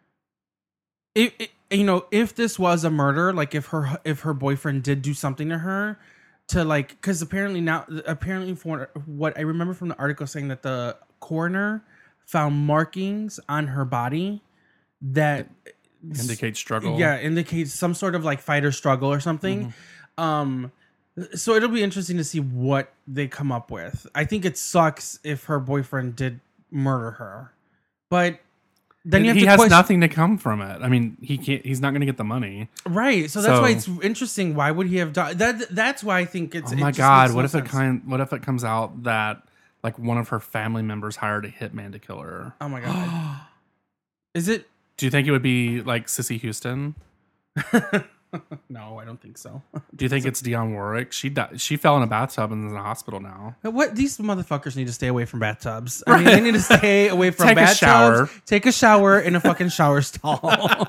if this was a murder, like if her boyfriend did do something to her, to like, because apparently for what I remember from the article saying that the coroner found markings on her body that. Indicates struggle. Yeah, indicates some sort of like fight or struggle or something. So it'll be interesting to see what they come up with. I think it sucks if her boyfriend did murder her, but then he has nothing to come from it. I mean, he's not going to get the money, right? So that's why it's interesting. Why would he have died? That's why I think it's. Oh my god! What if it comes out that like one of her family members hired a hitman to kill her? Oh my god! Is it? Do you think it would be like Sissy Houston? No, I don't think so. Do you think it's Dionne Warwick? She fell in a bathtub and is in the hospital now. What these motherfuckers need to stay away from bathtubs. I mean, they need to stay away from Take a bathtubs. shower. Take a shower in a fucking shower stall.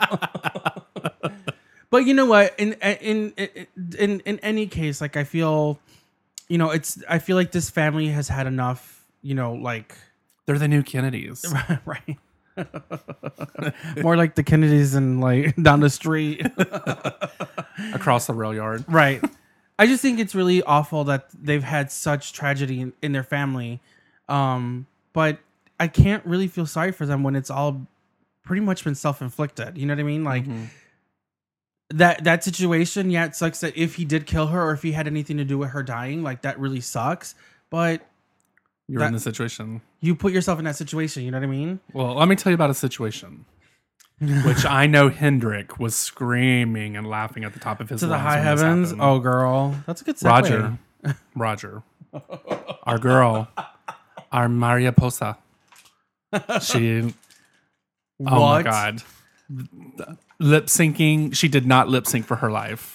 But you know what? In any case, like I feel, I feel like this family has had enough. Like They're the new Kennedys. right. More like the Kennedys and like down the street. Across the rail yard. Right. I just think it's really awful that they've had such tragedy in their family. But I can't really feel sorry for them when it's all pretty much been self-inflicted. You know what I mean? Like that situation, yeah, it sucks that if he did kill her or if he had anything to do with her dying, like that really sucks. But You're in the situation. you put yourself in that situation, you know what I mean? Well, let me tell you about a situation. Which I know Hendrik was screaming and laughing at the top of his To the lungs high when this heavens. happened. Oh, girl. That's a good segue. Roger. Our girl. Our Maria Posa. She... Oh my What? God. Lip syncing. She did not lip sync for her life.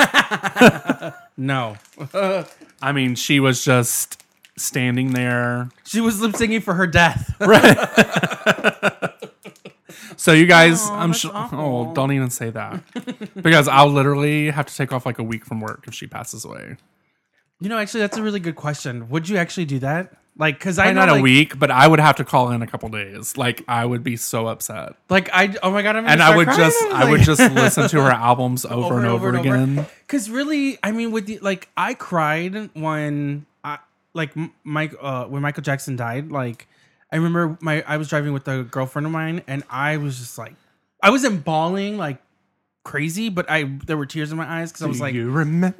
No. I mean, she was just standing there. She was lip syncing for her death. So you guys, Aw, I'm that's sure. awful. Oh, don't even say that, because I'll literally have to take off like a week from work if she passes away. Actually, that's a really good question. Would you actually do that? Like, because I Probably know, not like, a week, but I would have to call in a couple days. Like I would be so upset, Like, oh my God, I'm and I would just listen to her albums over and over again. Because really, I mean, I cried when when Michael Jackson died. Like, I remember I was driving with a girlfriend of mine, and I was just like, I wasn't bawling like crazy, but there were tears in my eyes because I was like, you remember?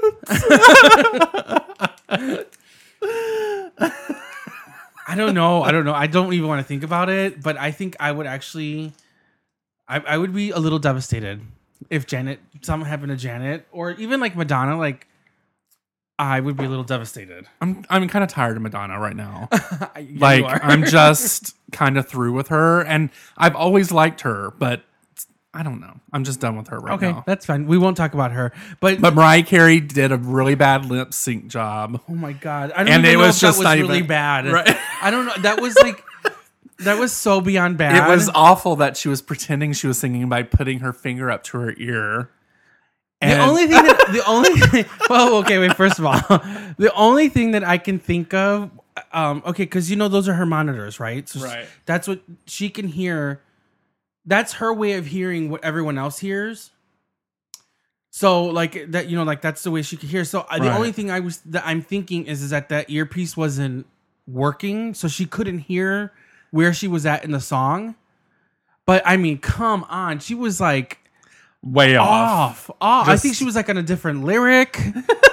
I don't know. I don't even want to think about it, but I think I would actually, I would be a little devastated if something happened to Janet, or even like Madonna. Like, I would be a little devastated. I'm kind of tired of Madonna right now. Yeah, Like you are. I'm just kind of through with her, and I've always liked her, but I don't know. I'm just done with her right Okay, now. that's fine. We won't talk about her. But Mariah Carey did a really bad lip sync job. oh my God, I don't And even it know was if that just was not really even- bad. Right. I don't know. That was like that was so beyond bad. It was awful that she was pretending she was singing by putting her finger up to her ear. And well, okay, wait, first of all, the only thing that I can think of, okay, because those are her monitors, right? So Right. that's what she can hear. That's her way of hearing what everyone else hears. So like that, like that's the way she could hear. So the Right. only thing that I'm thinking is that earpiece wasn't working, so she couldn't hear where she was at in the song. But I mean, come on, she was like way off. I Just- think she was like on a different lyric.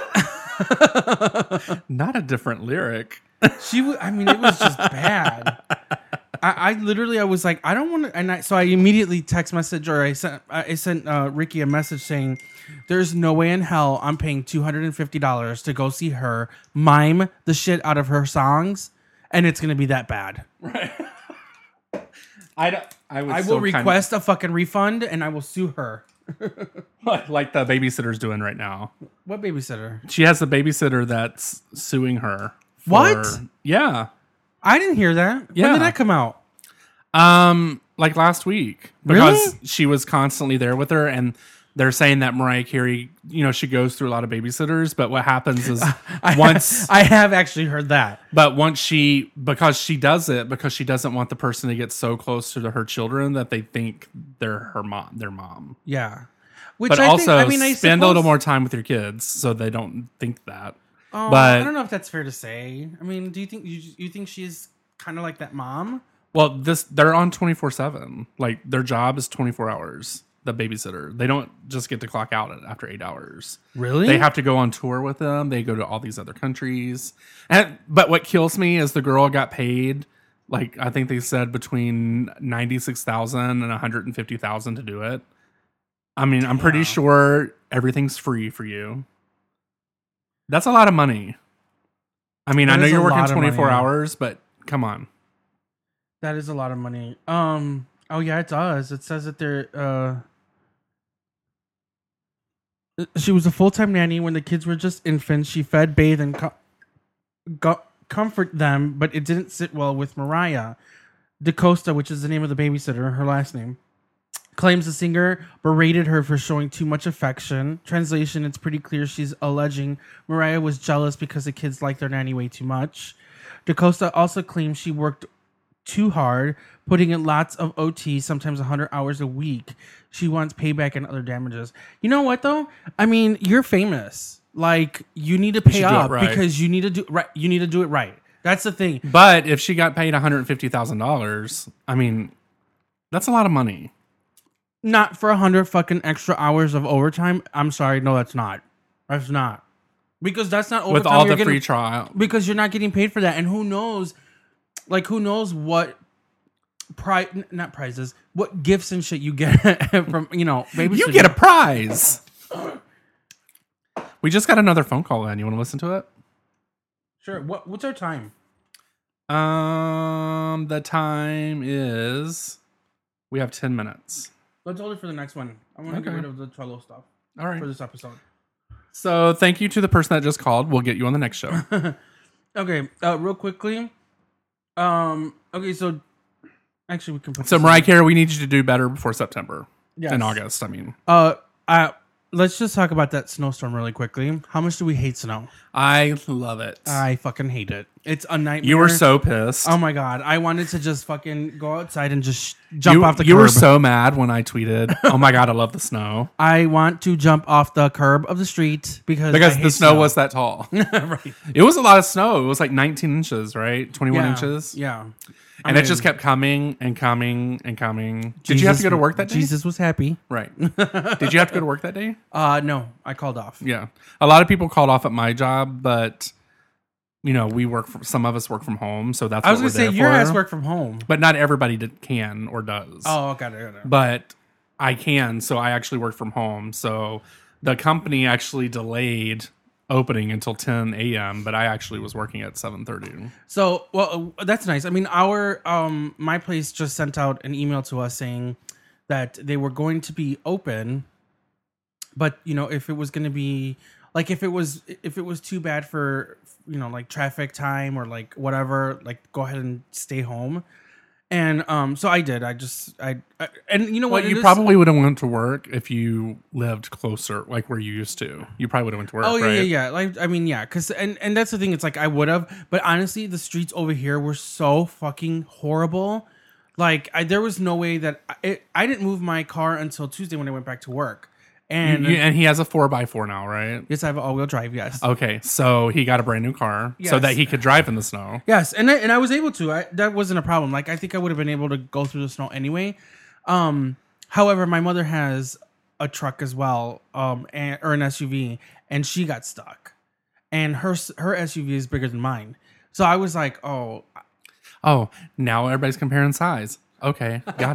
Not a different lyric. I mean, it was just bad. I literally, I was like, I don't want to, and so I immediately text message, or I sent Ricky a message saying, "There's no way in hell I'm paying $250 to go see her mime the shit out of her songs, and it's gonna be that bad. I will request a fucking refund, and I will sue her." like the babysitter's doing right now. What babysitter? She has a babysitter that's suing her. What? Yeah. I didn't hear that. Yeah. When did that come out? Like last week, because Really? she was constantly there with her, and they're saying that Mariah Carey, she goes through a lot of babysitters, but what happens is I have actually heard that. because she does it because she doesn't want the person to get so close to her children that they think they're their mom. Yeah. Which But I also think, I spend a little suppose- more time with your kids so they don't think that. Oh, But- I don't know if that's fair to say. I mean, do you think you think she's kind of like that mom? Well, they're on 24/7. Like their job is 24 hours. The babysitter. They don't just get to clock out after 8 hours. Really? They have to go on tour with them. They go to all these other countries. But what kills me is the girl got paid, like I think they said between $96,000 and $150,000 to do it. I mean, I'm pretty sure everything's free for you. That's a lot of money. I mean, That I know is you're a working lot of 24 money. hours, but come on. That is a lot of money. Oh yeah, it does. It says that they're She was a full-time nanny when the kids were just infants. She fed, bathed, and comfort them, but it didn't sit well with Mariah. DaCosta, which is the name of the babysitter, her last name, claims the singer berated her for showing too much affection. Translation, it's pretty clear she's alleging Mariah was jealous because the kids liked their nanny way too much. DaCosta also claims she worked too hard, putting in lots of OT, sometimes 100 hours a week. She wants payback and other damages. You know what, though? I mean, you're famous. Like, you need to pay up right. because you need to do right. You need to do it right. That's the thing. But if she got paid $150,000, I mean, that's a lot of money. Not for 100 fucking extra hours of overtime. I'm sorry. No, that's not. That's not. Because that's not overtime. With all the free trial. Because you're not getting paid for that. And who knows what not prizes, what gifts and shit you get from, babysitting. You get a prize. We just got another phone call in. You want to listen to it? Sure. What's our time? The time is, we have 10 minutes. Let's hold it for the next one. I want to get rid of the Trello stuff. All right. For this episode. So thank you to the person that just called. We'll get you on the next show. Okay. Real quickly. Okay. So actually we can put So Mariah Carey, we need you to do better before September. Yes. In August, I mean. Let's just talk about that snowstorm really quickly. How much do we hate snow? I love it. I fucking hate it. It's a nightmare. You were so pissed. Oh my God. I wanted to just fucking go outside and just jump off the curb. You were so mad when I tweeted, oh my God, I love the snow. I want to jump off the curb of the street because the snow was that tall. Right. It was a lot of snow. It was like 19 inches, right? 21 Yeah. inches. Yeah. And it just kept coming and coming and coming. Did you have to go to work that day? Jesus was happy. Right. Did you have to go to work that day? No, I called off. Yeah. A lot of people called off at my job, but some of us work from home, so that's I was going to say your ass work from home. But not everybody can or does. Oh, got it. But I can, so I actually work from home. So the company actually delayed opening until 10 a.m., but I actually was working at 7:30. So, well, that's nice. I mean, my place just sent out an email to us saying that they were going to be open, but if it was going to be like if it was too bad for like traffic time or like whatever, like go ahead and stay home. And so I did. And you know what? Well, you probably would have went to work if you lived closer, like where you used to. You probably would have went to work. Oh yeah, right? yeah. Like I mean, yeah. Because and that's the thing. It's like I would have, but honestly, the streets over here were so fucking horrible. Like there was no way that I didn't move my car until Tuesday when I went back to work. And he has a 4x4 now, right? Yes, I have an all-wheel drive. Yes. Okay, so he got a brand new car so that he could drive in the snow. Yes, and I was able to. That wasn't a problem. Like I think I would have been able to go through the snow anyway. However, my mother has a truck as well, or an SUV, and she got stuck. And her SUV is bigger than mine, so I was like, oh, now everybody's comparing size. Okay, got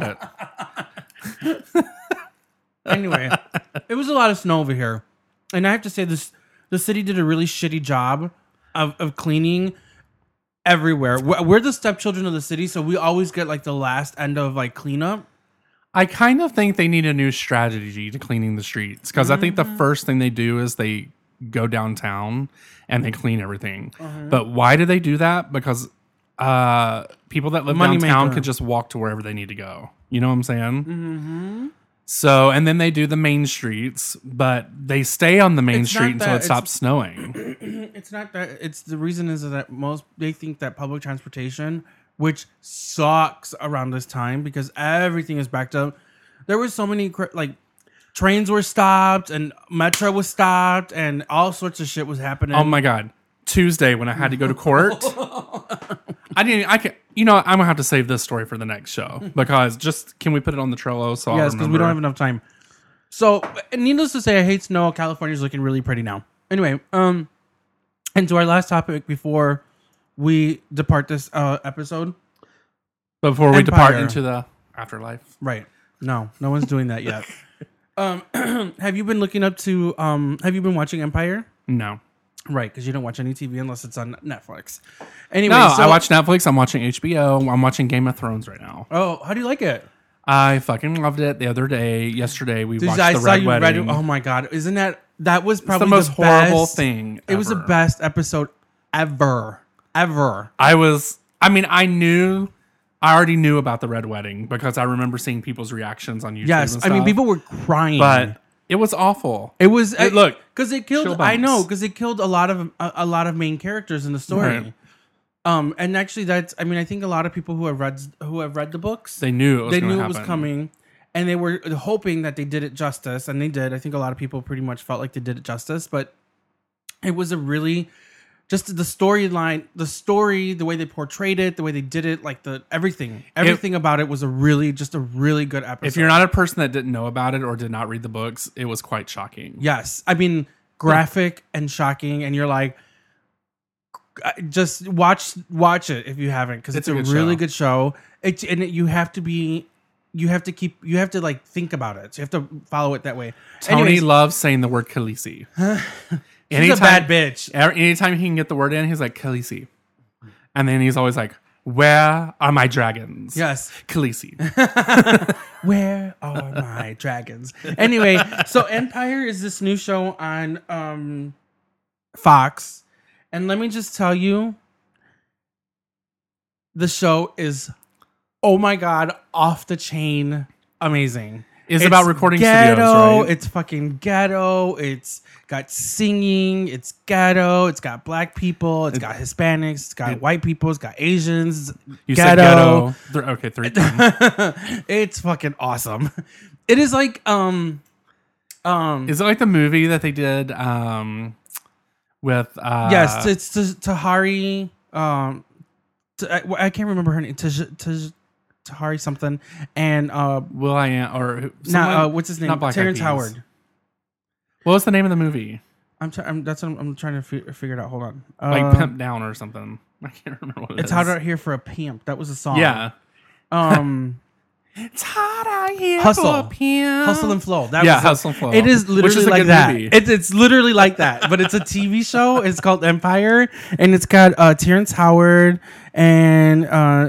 it. Anyway, it was a lot of snow over here. And I have to say the city did a really shitty job of cleaning everywhere. We're the stepchildren of the city, so we always get like the last end of like cleanup. I kind of think they need a new strategy to cleaning the streets because I think the first thing they do is they go downtown and they clean everything. But why do they do that? Because people that live downtown can just walk to wherever they need to go. You know what I'm saying? Mm-hmm. So, and then they do the main streets, but they stay on the main street until it stops snowing. It's not that. It's the reason is that they think that public transportation, which sucks around this time because everything is backed up. There were so many like trains were stopped and metro was stopped and all sorts of shit was happening. Oh my God. Tuesday when I had to go to court. I'm gonna have to save this story for the next show because can we put it on the Trello? So yes, because we don't have enough time. So needless to say, I hate snow. California's looking really pretty now. Anyway, and to our last topic before we depart this episode. Before we depart into the afterlife. Right. No one's doing that yet. Have you been looking up to have you been watching Empire? No. Right, because you don't watch any TV unless it's on Netflix. Anyway, I watch Netflix. I'm watching HBO. I'm watching Game of Thrones right now. Oh, how do you like it? I fucking loved it the other day. Yesterday, we Dude, watched I the saw Red you Wedding. read. Oh my god, isn't that was It's probably the most horrible best, thing It was the ever. best episode ever. I already knew about the Red Wedding because I remember seeing people's reactions on YouTube. Yes, and I mean stuff, people were crying, but it was awful. it was look, because it killed. chill I know bumps. because it killed a lot of main characters in the story. Right. And actually, I think a lot of people who have read the books, They knew it was they gonna knew it was happen. coming, and they were hoping that they did it justice, and they did. I think a lot of people pretty much felt like they did it justice, but it was a really just the storyline, the way they portrayed it, the way they did it, like everything about it was a really good episode. If you're not a person that didn't know about it or did not read the books, it was quite shocking. yes, I mean graphic and shocking, and you're like, just watch it if you haven't, because it's a good really show. good show. You have to like think about it. So you have to follow it that way. Tony Anyways, loves saying the word Khaleesi. she's a bad bitch. Anytime he can get the word in, he's like, Khaleesi. And then he's always like, where are my dragons? Yes. Khaleesi. Where are my dragons? Anyway, so Empire is this new show on Fox. And let me just tell you, the show is, oh my God, off the chain amazing. It's about recording ghetto, studios, right? It's fucking ghetto. It's got singing. It's ghetto. It's got black people. It's got Hispanics. It's got white people. It's got Asians. You said ghetto. Okay, 3 times. It's fucking awesome. It is like Is it like the movie that they did with yes, it's Tahari. I can't remember her name. Tahari something, and Will I Am or what's his name? Not Black Eyed Terrence Peas. Howard. What was the name of the movie? I'm trying to figure it out. Hold on. Like Pimp Down or something. I can't remember what it is. It's hot out here for a pimp. That was a song. Yeah. It's hot out here for a pimp. Hustle and Flow. Hustle and Flow. It is Which literally is a like good that. movie. It's literally like that. But it's a TV show. It's called Empire, and it's got Terrence Howard and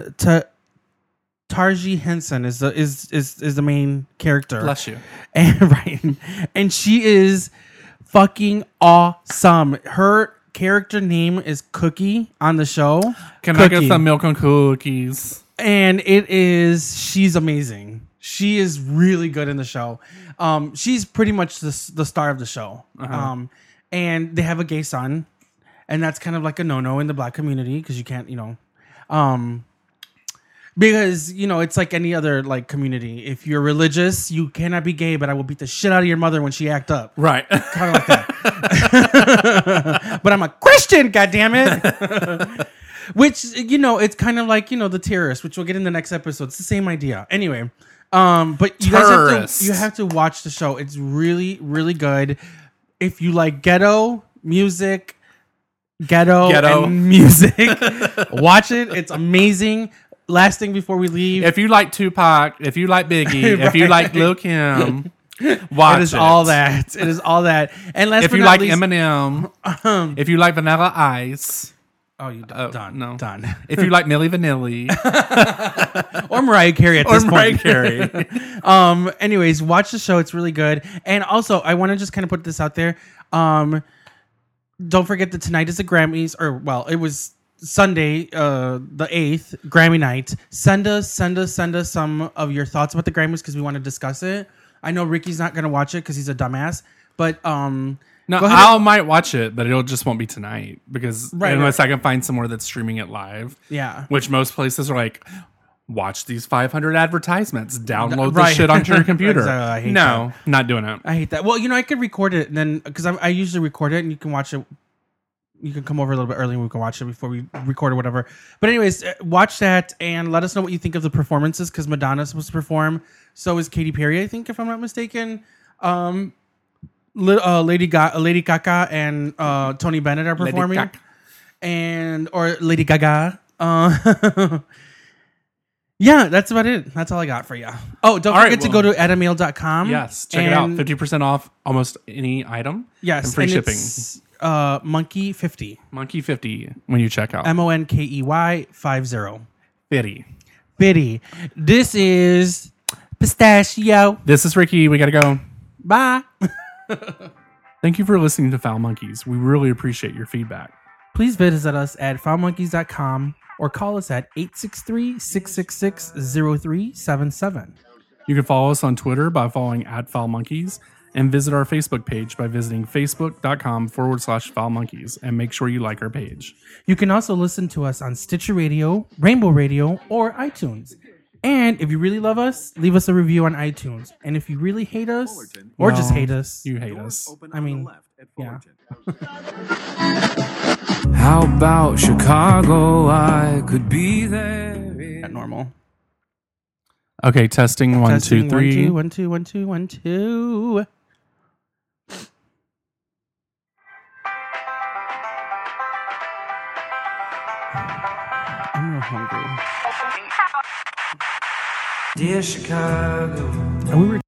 Tarji Henson is the main character. Bless you. And right, and she is fucking awesome. Her character name is Cookie on the show. Can I get some milk and cookies? And she's amazing. She is really good in the show. She's pretty much the star of the show. And they have a gay son, and that's kind of like a no-no in the black community because you can't, because it's like any other like community. If you're religious, you cannot be gay, but I will beat the shit out of your mother when she act up. Right. Kind of like that. But I'm a Christian, goddammit. Which, it's kind of like, the terrorist, which we'll get in the next episode. It's the same idea. Anyway, but you guys have to watch the show. It's really, really good. If you like ghetto music, and music, watch it. It's amazing. Last thing before we leave. If you like Tupac, if you like Biggie, if you like Lil Kim, watch it. It is all that. It is all that. And last if but you not like least, Eminem, if you like Vanilla Ice. Oh, you done. No. Done. If you like Milli Vanilli. Or Mariah Carey at this Mariah point. Carey. Anyways, watch the show. It's really good. And also, I want to just kind of put this out there. Don't forget that tonight is the Grammys, it was Sunday, the 8th, Grammy night. Send us some of your thoughts about the Grammys because we want to discuss it. I know Ricky's not going to watch it because he's a dumbass, but No, go ahead I might watch it, but it just won't be tonight because unless right. I can find somewhere that's streaming it live. Yeah. Which most places are like, watch these 500 advertisements, download the Right. shit onto your computer. Exactly. I hate No, not doing it. I hate that. Well, I could record it and then because I usually record it and you can watch it. You can come over a little bit early and we can watch it before we record or whatever. But anyways, watch that and let us know what you think of the performances because Madonna's supposed to perform. So is Katy Perry, I think, if I'm not mistaken. Lady Gaga and Tony Bennett are performing, or Lady Gaga. Yeah, that's about it. That's all I got for you. Oh, don't forget to go to adamail.com. Yes, check it out. 50% off almost any item. Yes, and free shipping. It's, Monkey 50. Monkey 50 when you check out. MONKEY 50. 50. 50. This is Pistachio. This is Ricky. We got to go. Bye. Thank you for listening to Foul Monkeys. We really appreciate your feedback. Please visit us at foulmonkeys.com or call us at 863-666-0377. You can follow us on Twitter by following @FoulMonkeys and visit our Facebook page by visiting facebook.com/FoulMonkeys and make sure you like our page. You can also listen to us on Stitcher Radio, Rainbow Radio, or iTunes. And if you really love us, leave us a review on iTunes. And if you really hate us, or just hate us, You hate us. I mean, yeah. How about Chicago? I could be there. At normal. Okay, testing 1, Testing, 2, 3. 1, 2, 1, 2, 1, 2. I'm real hungry. Dear Chicago. And we were